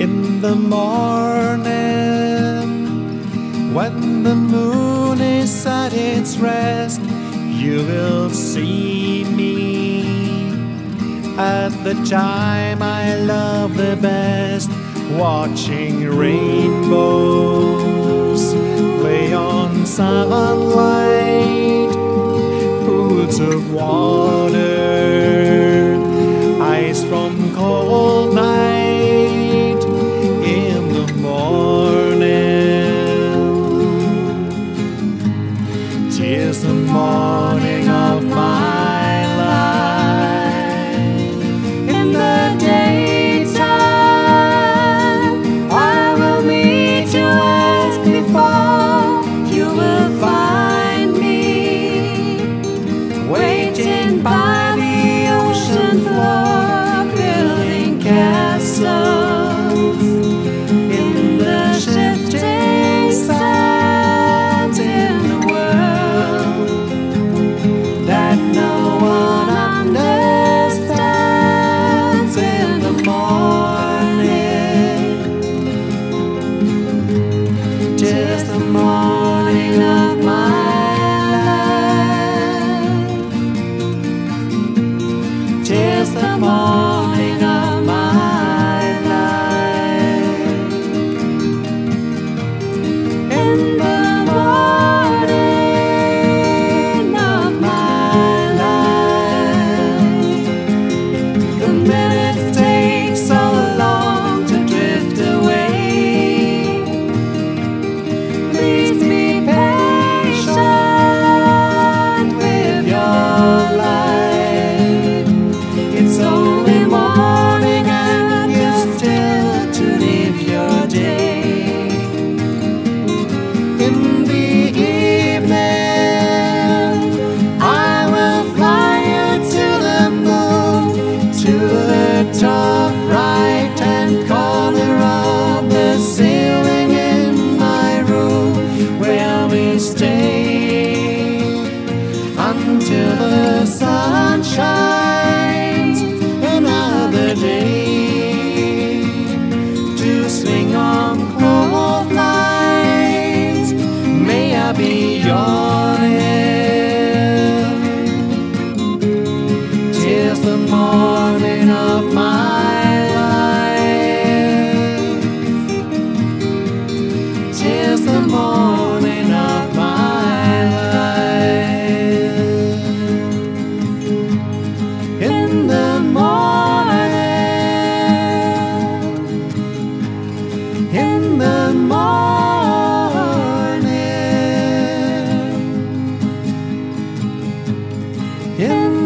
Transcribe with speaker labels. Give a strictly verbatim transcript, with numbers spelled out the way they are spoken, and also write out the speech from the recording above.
Speaker 1: In the morning, when the moon is at its rest, you will see me at the time I love the best, watching rainbows play on sunlight, pools of water, ice from cold night. In the morning, 'tis the morning of my life.
Speaker 2: In the daytime, I will meet you as before. You will find me waiting by the ocean floor, building castles in the shifting sands, in the world that no one understands. In the morning, 'tis the morning of my life. 'Tis the morning of my life. In the morning of my life, the minutes take so long to drift away. Please be patient with your life. It's only morning and you're still to live your day. In the evening, I will fly you to the moon, to the top right-hand corner of the ceiling in my room, where we stay until the sun shines another day, to swing on clotheslines. May I be your name. 'Tis the morning of my life. 'Tis the morning of my life. In the morning, in the morning, in